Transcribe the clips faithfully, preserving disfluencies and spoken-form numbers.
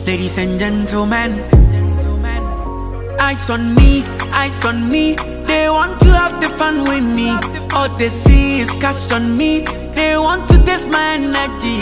Ladies and gentlemen, eyes on me, eyes on me. They want to have the fun with me. All they see is cash on me. They want to test my energy.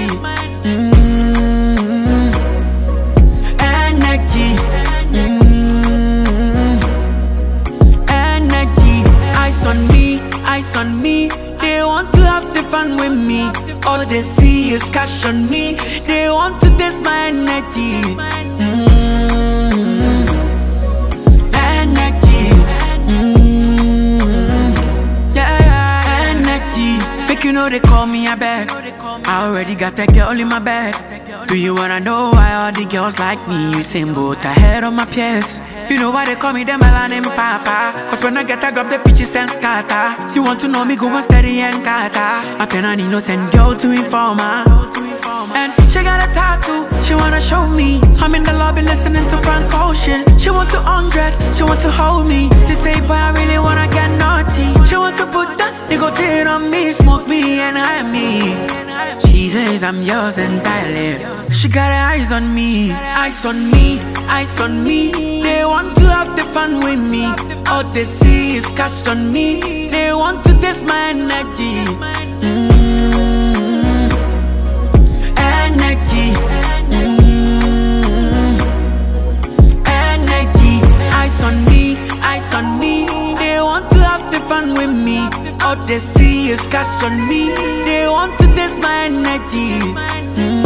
Mm-hmm. Energy. Mm-hmm. Energy. Eyes on me, eyes on me. They want to have the fun with me. All they see is cash on me. They want to test my energy. Mm-hmm. Energy. Mm-hmm. Yeah, yeah, energy. Make you know they call me a bag. I already got that girl in my bag. Do you wanna know why all the girls like me? You sing both ahead of my peers. You know why they call me them Melanin Papa? Cause when I get I grab the peaches and scatter. You want to know me go on steady and kata. I turn an innocent girl to informer. And she got a tattoo, she wanna show me. I'm in the lobby listening to Frank Ocean. She want to undress, she want to hold me. She say, boy, I really wanna get naughty. She want to put that nicotine on me, smoke me and hide me. She says I'm yours entirely. She got her eyes on me, eyes on me, eyes on me. They want to have the fun with me. All they see is cash on me. They want to test my energy. Mm-hmm. Energy. Mm-hmm. Energy. Eyes on me, eyes on me. They want to have the fun with me. All they see is cash on me. They want to test my energy. Mm-hmm.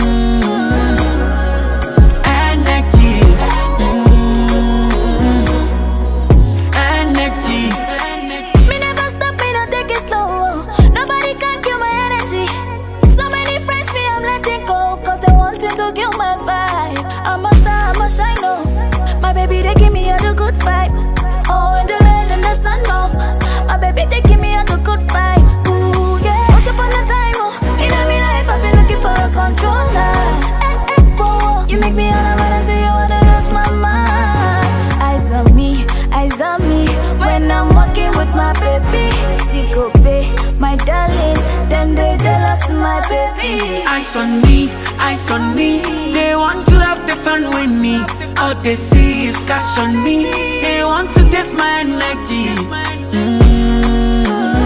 Energy. Mm-hmm. Energy. Me never stop, me not take it slow. Nobody can kill my energy. So many friends me I'm letting go, cause they wanting to kill my vibe. I'm a star, I'm a shine, oh. My baby, they give me all the good vibe. Oh, in the rain and the sun, oh. My baby, they give me all the good vibe. Ooh, yeah. Once upon a time, oh, in my life, I've been looking for a controller. Eh, eh, whoa. You make me all I wanna see you, wanna lose my mind. Eyes on me, eyes on me. When I'm walking with my baby, see go pay, my darling. Then they jealous, my baby. Eyes on me, eyes on me. They want to have the fun with me. All they see is cash on me. They want to test my energy. Mm-hmm.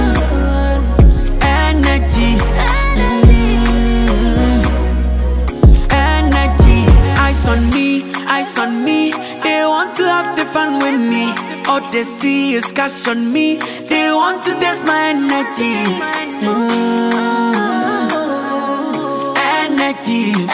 Energy. Mm-hmm. Energy. Eyes on me, eyes on me. They want to have the fun with me. All they see is cash on me. They want to test my energy. Mm-hmm. Energy.